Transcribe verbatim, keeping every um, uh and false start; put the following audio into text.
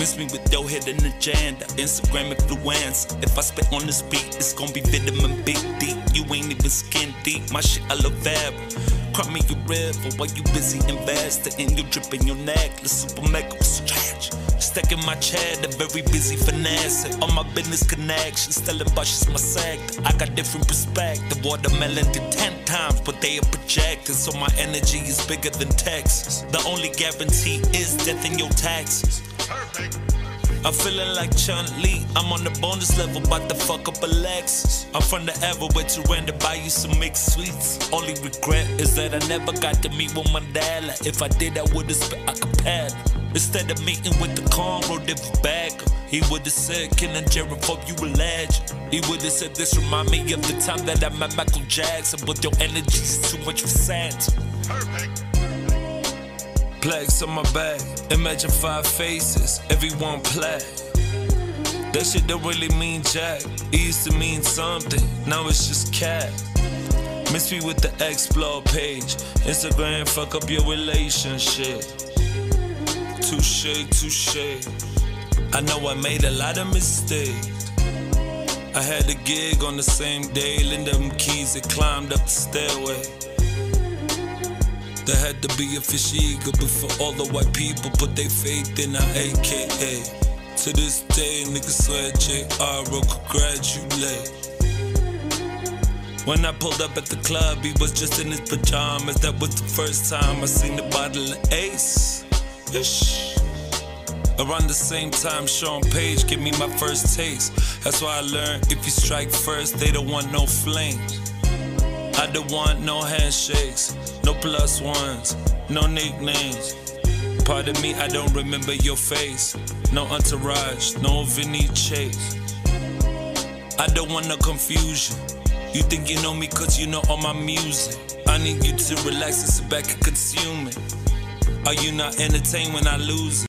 Miss me with your hidden agenda, Instagram influencer. If I spit on this beat, it's gon' be vitamin big deep. You ain't even skin deep, my shit aloe vera. Cry me your river while you busy investing. You dripping your necklace, super mega stretch. Stuck in my chair, the very busy finessing. All my business connections, telling Bush is my sector. I got different perspective. Watermelon did ten times, but they are projected. So my energy is bigger than Texas. The only guarantee is death in your taxes. Perfect. I'm feeling like Chun-Li. I'm on the bonus level, bout to fuck up a Lexus. I'm from the era where to rent to buy you some mixed sweets. Only regret is that I never got to meet with Mandela. If I did, I would've spit a cappella. Instead of meeting with the cornrow David Bagger, he would've said, Ken and Jared, fuck you a legend. He would've said, this remind me of the time that I met Michael Jackson, but your energy's too much for Santa. Perfect. Plaques on my back, imagine five faces, everyone play. That shit don't really mean jack, it used to mean something, now it's just cat. Miss me with the explore page, Instagram fuck up your relationship. Touché, touché, I know I made a lot of mistakes. I had a gig on the same day, lend them keys and climbed up the stairway. There had to be a fish eagle before all the white people put their faith in our A K A. To this day, niggas swear J R O could congratulate. When I pulled up at the club, he was just in his pajamas. That was the first time I seen the bottle of Ace. Ish. Around the same time, Sean Page gave me my first taste. That's why I learned if you strike first, they don't want no flames. I don't want no handshakes, no plus ones, no nicknames. Pardon me, I don't remember your face. No entourage, no Vinny Chase. I don't want no confusion. You think you know me cause you know all my music. I need you to relax and sit back and consume it. Are you not entertained when I lose it?